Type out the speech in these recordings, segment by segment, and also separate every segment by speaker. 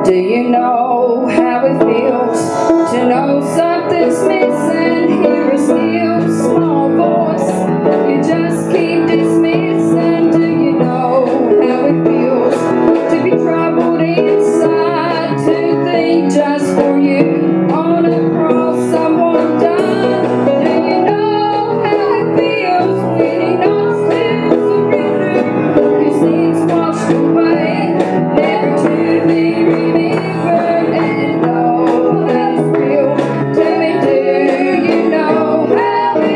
Speaker 1: Do you know how it feels to know something's missing? Hear a still small voice you just keep dismissing. Do you know how it feels to be troubled inside, to think just for you on a cross someone died? Do you know how it feels when he knows to surrender? His sins washed away, never to be remembered. And know that it's real. Tell me, do you know how it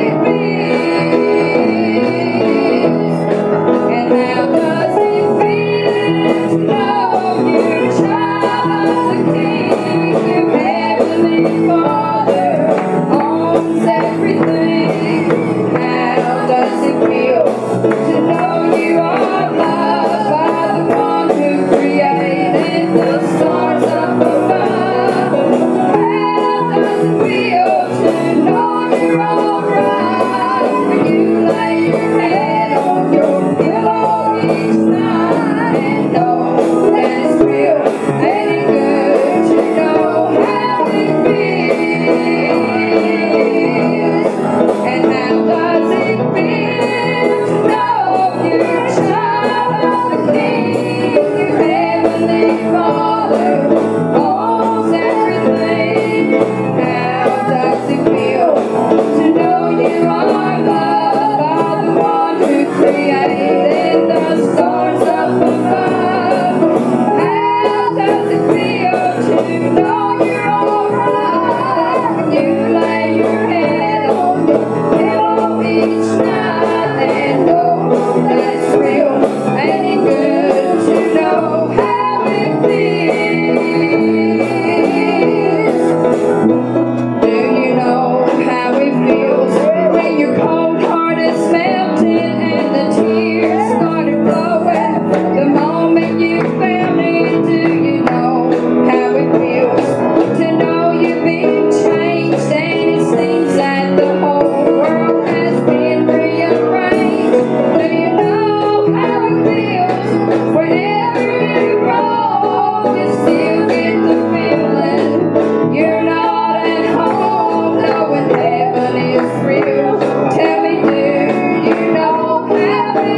Speaker 1: feels? And how does it feel to know you're a child of the King? Your heavenly Father owns everything. How does it feel to know you are loved by the one who created the stars up above? How does it feel to know you're alright when you lay your head on your pillow each night? And know that it's real. Ain't it good to know how it feels? And how does it feel to know you're a child of the King? Your heavenly Father owns everything. How does it feel to know you are loved by the one who created the stars up above? How does it feel to know you're alright when you lay your head on your pillow each night? And know that it's real. Ain't it good to know how it feels? Do you know how it feels when your cold heart is melted and the tears started flowing the moment you found it? Do you know how it feels to know you've been changed and it seems that the whole world has been rearranged? Do you know how it feels whenever you roll, you still get the feeling you're not at home, knowing heaven is real? Tell me, do you know how it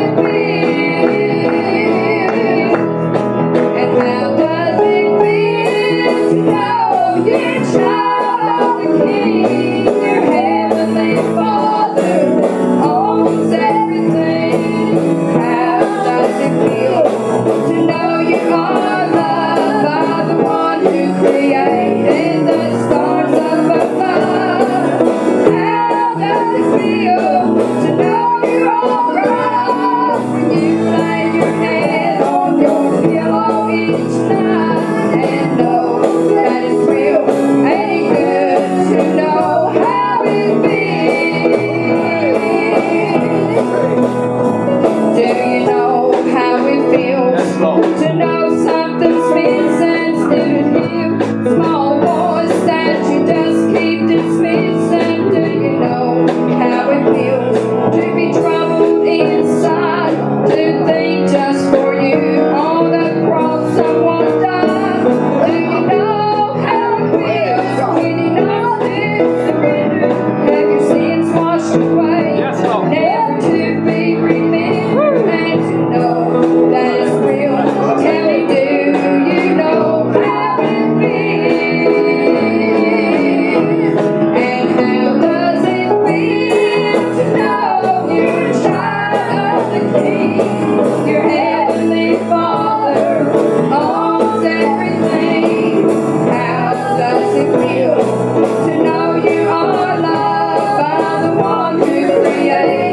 Speaker 1: feels? And how does it feel to know you're a child of the King? Your heavenly Father owns everything. How does it feel to know you are loved by the one who created the stars up above? How does it feel to know you're alright when you lay your head on your pillow each night? And know that it's real. Ain't it good to know how it feels? And how does it feel to know you're a child of the King? Your heavenly Father owns everything. How does it feel to know you are loved by the one who created the stars up above? How does it feel to know you're alright when you lay your head on your pillow each night? And know that it's real. Ain't it good to know how it feels? Do you know how it feels to know something's missing? Stood here, small voice that you just keep dismissing. Do you know how it feels to be troubled inside, to think just for you on the cross someone died? Do you know how it feels when you know to surrender? Have your sins washed away, never to be remembered? And to know that it's real. Tell me, do you know how it feels? And how does it feel to know you're a child of the King? Your heavenly Father owns everything. How does it feel to know you are loved by the one who created